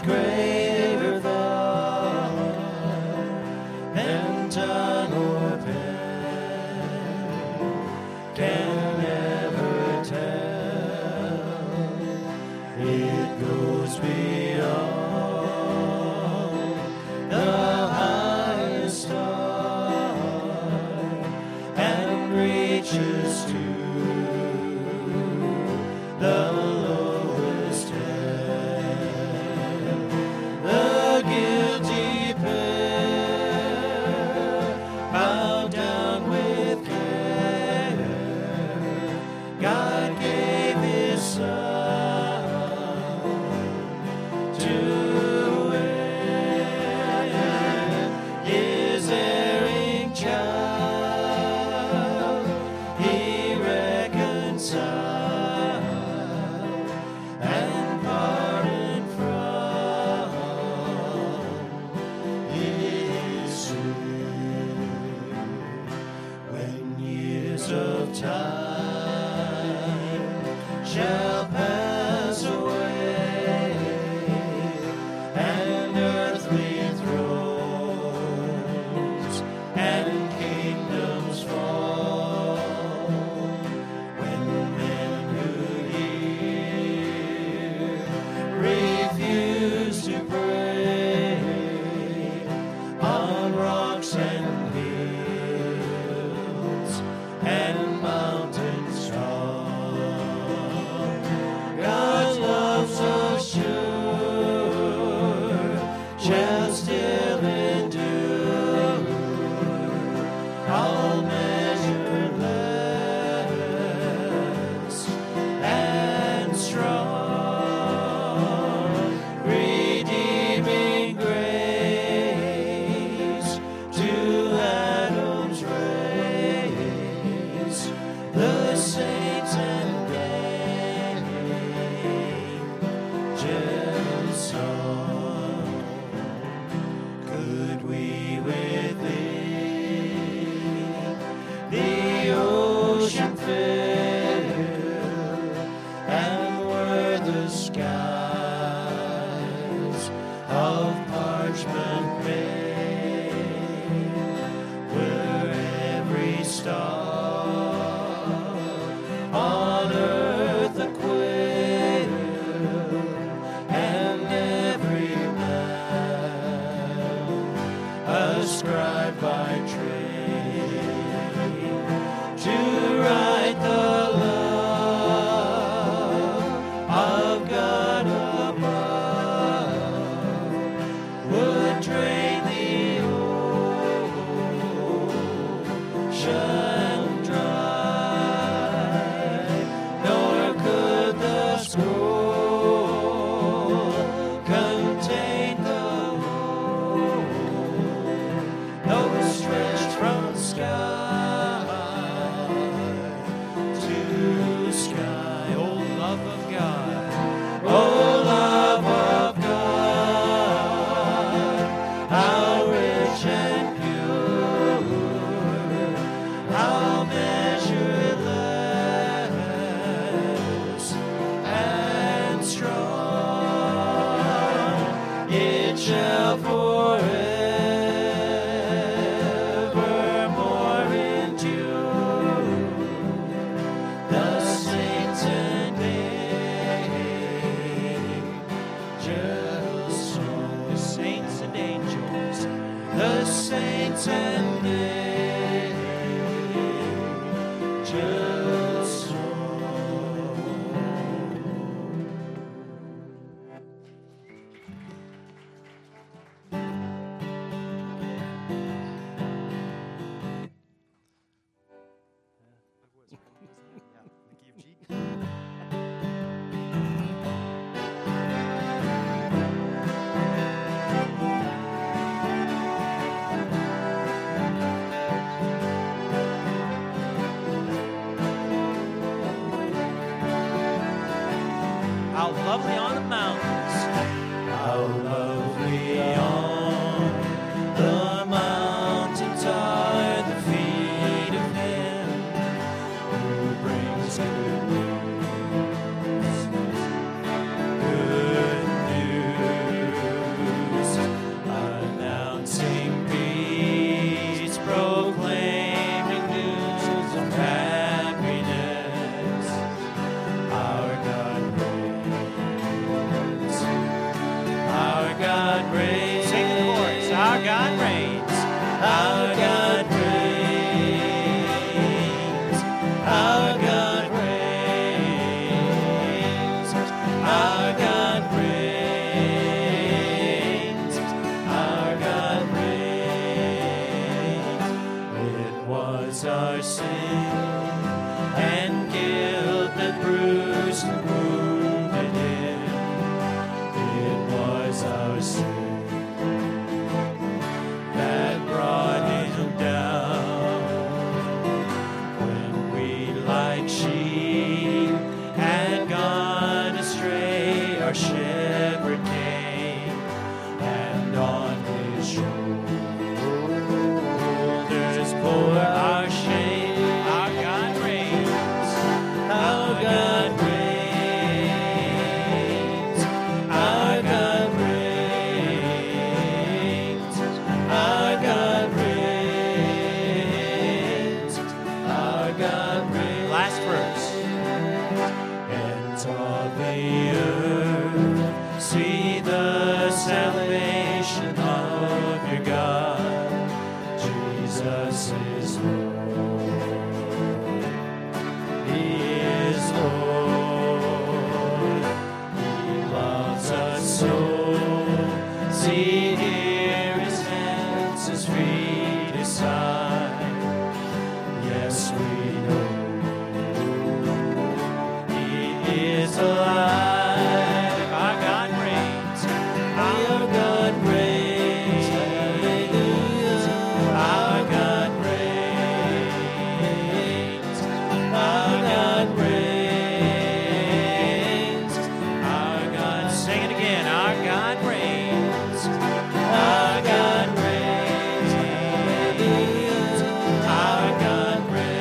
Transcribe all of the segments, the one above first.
greater thought than tongue or pen can never tell. It goes beyond the highest star and reaches to the lowest hell. The guilty pair bowed down with care. God gave His Son to wed His erring child. He reconciled and pardoned from His sin. When years of time shall pass away and earthly thrones and kingdoms fall, when men who hear refuse to pray on rocks and hills and mountains strong, God's love so sure shall still endure, all measureless and strong, redeeming grace to Adam's race, the saints and angels song. Could we with thee the ocean fill, and were the skies of parchment made, were every star on earth a quail, and every man a scribe by trade, to write the love of God above, would drain the ocean dry, nor could the scroll contain the whole, though stretched from sky to sky. O love of God, O love of God, how rich and pure, how measureless and strong, it shall forevermore endure. The saints and angels song. The saints and angels, the saints and angels song. How lovely on the mountains, how lovely on the mountains are the feet of Him who brings good news, good news. was our sin and guilt that bruised and wounded him. It was our sin that brought him down. When we like sheep had gone astray, our shepherd came, and on his shoulders bore our shame. Our God reigns. Our God reigns. Our God reigns. Our God reigns. Our God reigns. Last verse. Ends of the earth, see the salvation of your God. Jesus is Lord. He is Lord. He loves us so. See here his hands, his feet, his side. Yes, we know he is alive. Our God reigns. Our God reigns. Our God reigns. Our God reigns. Our God. Sing it again. Our God reigns. Our God reigns. Our God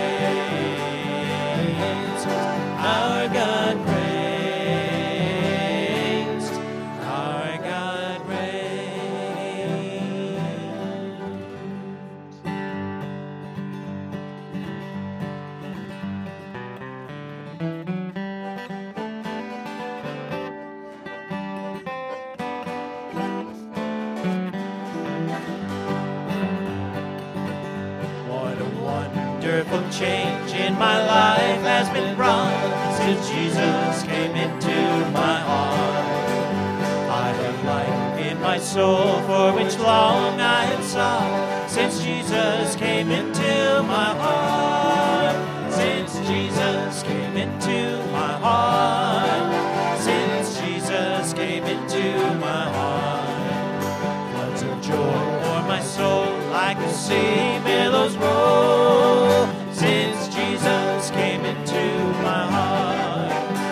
reigns. Our God reigns. Our God reigns. What a wonderful change in my life has been wrought since Jesus came into my heart. I have life in my soul for which long I have sought since Jesus came into my heart. Since Jesus came into my heart. Since Jesus came into my heart. Floods of joy for my soul like the sea billows roll. Since Jesus came into my heart,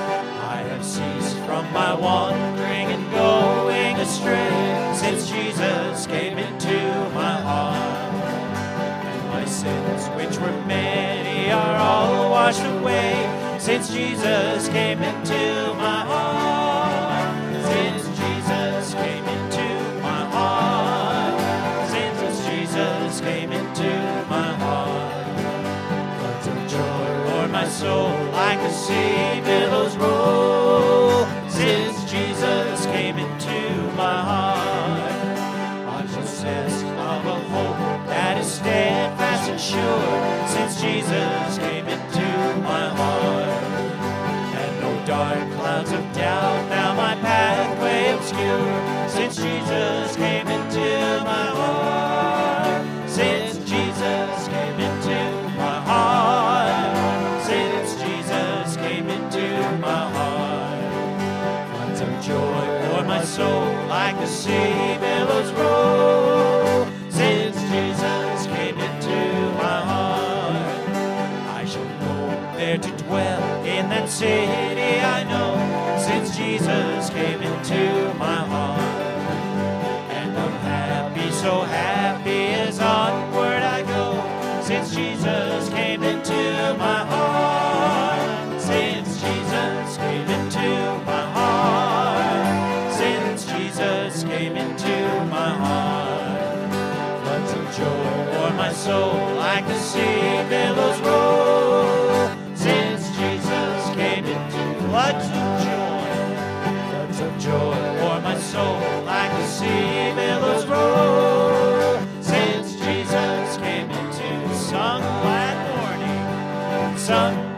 I have ceased from my wandering and going astray. Since Jesus came into my heart, and my sins, which were many, are all washed away. Since Jesus came into my heart, since Jesus came into my heart, since Jesus came into my heart, floods of joy for my soul like the sea billows roll. Since Jesus came into my heart, I'm possessed of a hope that is steadfast and sure. Since Jesus came into my heart, and no dark clouds of doubt now my pathway obscure. Since Jesus came into my heart, since Jesus came into my heart, since Jesus came into my heart, floods of joy for my soul like the sea billows roll. Since Jesus came into my heart, I shall go there to dwell in that city I know. Since Jesus came into my heart, and I'm happy, so happy as onward I go. Since Jesus came into my heart, since Jesus came into my heart, since Jesus came into my heart, floods of joy for my soul like the sea billows roll. Since Jesus came into floods of joy for my soul like the sea billows roll. Since Jesus came into some glad morning, some